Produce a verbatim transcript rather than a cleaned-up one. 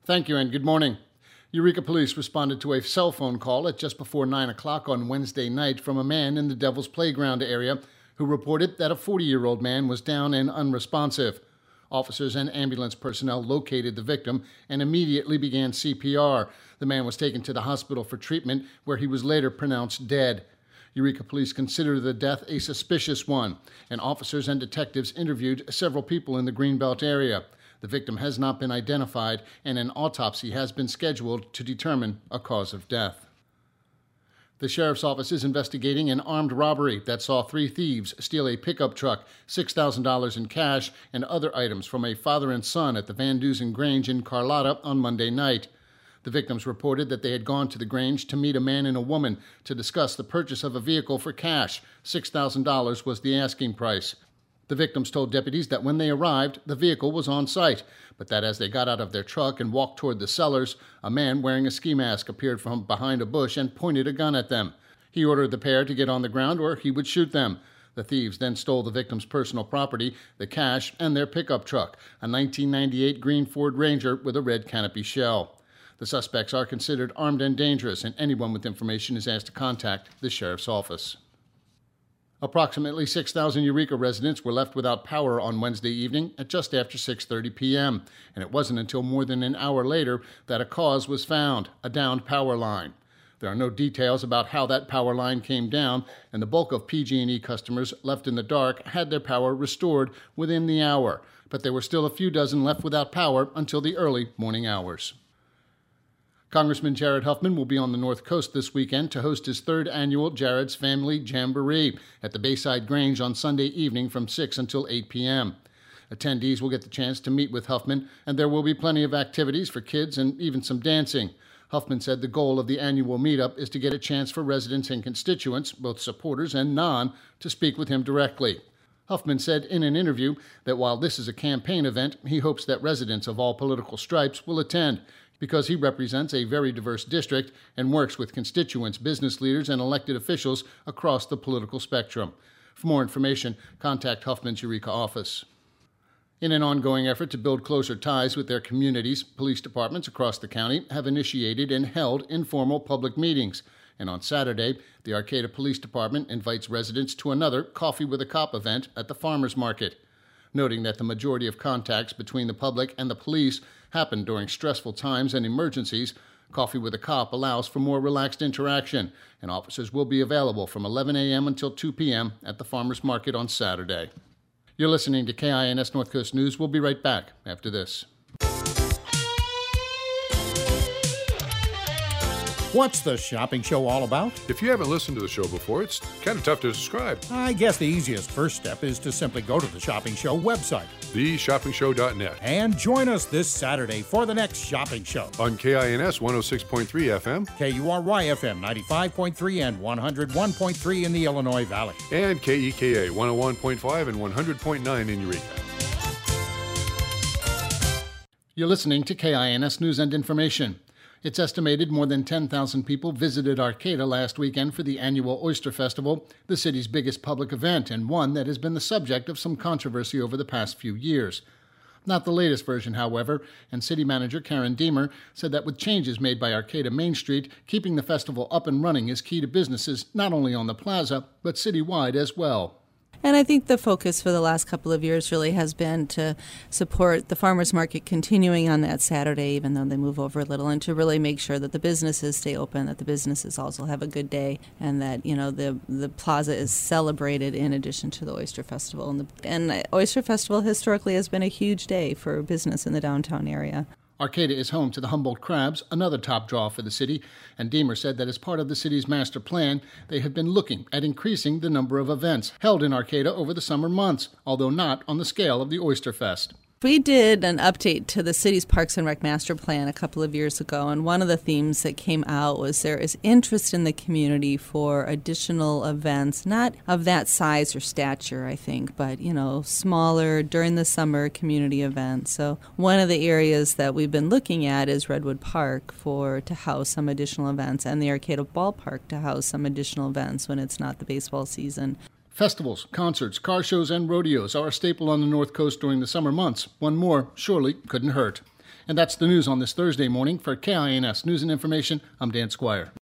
Thank you and good morning. Eureka Police responded to a cell phone call at just before nine o'clock on Wednesday night from a man in the Devil's Playground area who reported that a forty-year-old man was down and unresponsive. Officers and ambulance personnel located the victim and immediately began C P R. The man was taken to the hospital for treatment, where he was later pronounced dead. Eureka Police consider the death a suspicious one, and officers and detectives interviewed several people in the Greenbelt area. The victim has not been identified, and an autopsy has been scheduled to determine a cause of death. The sheriff's office is investigating an armed robbery that saw three thieves steal a pickup truck, six thousand dollars in cash, and other items from a father and son at the Van Dusen Grange in Carlotta on Monday night. The victims reported that they had gone to the Grange to meet a man and a woman to discuss the purchase of a vehicle for cash. six thousand dollars was the asking price. The victims told deputies that when they arrived, the vehicle was on site, but that as they got out of their truck and walked toward the sellers, a man wearing a ski mask appeared from behind a bush and pointed a gun at them. He ordered the pair to get on the ground or he would shoot them. The thieves then stole the victims' personal property, the cash, and their pickup truck, a nineteen ninety-eight green Ford Ranger with a red canopy shell. The suspects are considered armed and dangerous, and anyone with information is asked to contact the sheriff's office. Approximately six thousand Eureka residents were left without power on Wednesday evening at just after six thirty p.m., and it wasn't until more than an hour later that a cause was found, a downed power line. There are no details about how that power line came down, and the bulk of P G and E customers left in the dark had their power restored within the hour, but there were still a few dozen left without power until the early morning hours. Congressman Jared Huffman will be on the North Coast this weekend to host his third annual Jared's Family Jamboree at the Bayside Grange on Sunday evening from six until eight p.m. Attendees will get the chance to meet with Huffman, and there will be plenty of activities for kids and even some dancing. Huffman said the goal of the annual meetup is to get a chance for residents and constituents, both supporters and non, to speak with him directly. Huffman said in an interview that while this is a campaign event, he hopes that residents of all political stripes will attend, because he represents a very diverse district and works with constituents, business leaders, and elected officials across the political spectrum. For more information, contact Huffman's Eureka office. In an ongoing effort to build closer ties with their communities, police departments across the county have initiated and held informal public meetings. And on Saturday, the Arcata Police Department invites residents to another Coffee with a Cop event at the Farmers Market. Noting that the majority of contacts between the public and the police happen during stressful times and emergencies, Coffee with a Cop allows for more relaxed interaction, and officers will be available from eleven a.m. until two p.m. at the Farmers Market on Saturday. You're listening to K I N S North Coast News. We'll be right back after this. What's the shopping show all about? If you haven't listened to the show before, it's kind of tough to describe. I guess the easiest first step is to simply go to the Shopping Show website, the shopping show dot net, and join us this Saturday for the next Shopping Show. On K I N S one oh six point three F M, K U R Y F M ninety-five point three and one oh one point three in the Illinois Valley, and K E K A one oh one point five and one hundred point nine in Eureka. You're listening to K I N S News and Information. It's estimated more than ten thousand people visited Arcata last weekend for the annual Oyster Festival, the city's biggest public event, and one that has been the subject of some controversy over the past few years. Not the latest version, however, and City Manager Karen Deemer said that with changes made by Arcata Main Street, keeping the festival up and running is key to businesses not only on the plaza, but citywide as well. And I think the focus for the last couple of years really has been to support the farmers market continuing on that Saturday, even though they move over a little, and to really make sure that the businesses stay open, that the businesses also have a good day, and that, you know, the the plaza is celebrated in addition to the Oyster Festival. And the and Oyster Festival historically has been a huge day for business in the downtown area. Arcata is home to the Humboldt Crabs, another top draw for the city, and Deemer said that as part of the city's master plan, they have been looking at increasing the number of events held in Arcata over the summer months, although not on the scale of the Oyster Fest. We did an update to the city's Parks and Rec master plan a couple of years ago, and one of the themes that came out was there is interest in the community for additional events, not of that size or stature, I think, but, you know, smaller during the summer community events. So one of the areas that we've been looking at is Redwood Park for to house some additional events, and the Arcata Ballpark to house some additional events when it's not the baseball season. Festivals, concerts, car shows, and rodeos are a staple on the North Coast during the summer months. One more surely couldn't hurt. And that's the news on this Thursday morning. For K I N S News and Information, I'm Dan Squire.